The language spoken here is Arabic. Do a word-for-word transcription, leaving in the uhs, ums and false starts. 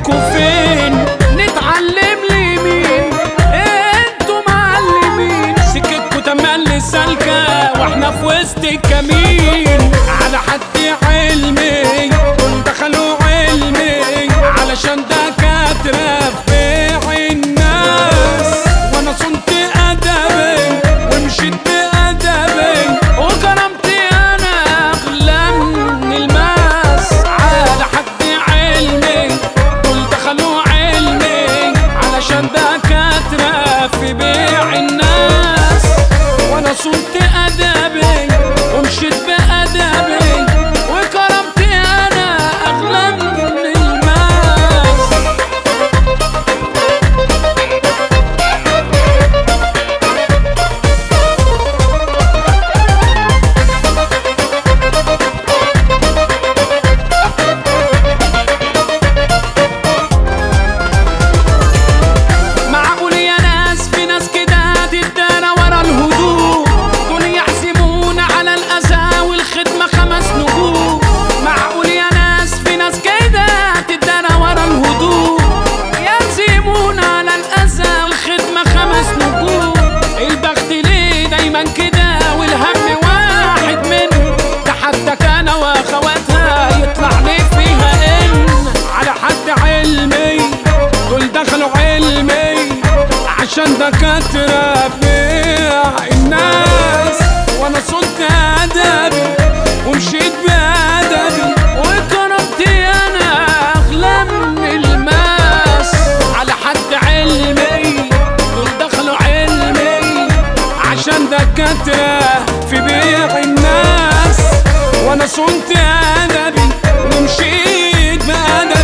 عليكوا فين نتعلم لمين؟ انتوا معلمين سكتكوا تملي سالكة واحنا في وسط الكمين. على حد علمي دول دخلوا علمي علشان دكاترة في الناس، وانا صنت ادبي ومشيت بادبي وكرمتي انا اغلى من الماس. على حد علمي دول دخلوا علمي علشان دكاترة في بيع الناس، وانا صنت ادبي ومشيت بادبي وكرمتي انا اغلى من الماس. معقول يا ناس في ناس كده تدانا ورا الهدوء، دول يحسبون على الاذى والخدمه خمس نجوم. معقول يا ناس في ناس كده تدانا ورا الهدوء، يحسبون على الاذى والخدمه خمس نجوم. البخت ليه دايما كده والهم واحد منه، ده حتى كان واخواتها يطلع لي فيها ان. على حد علمي دول دخلوا علمي عشان دكاترة بيع الناس، وانا صنت ادبي ومشيت بادبي وكرمتي انا اغلى من الماس. على حد علمي دول دخلوا علمي عشان دكاترة في بيع الناس، وانا صنت ادبي ومشيت بادبي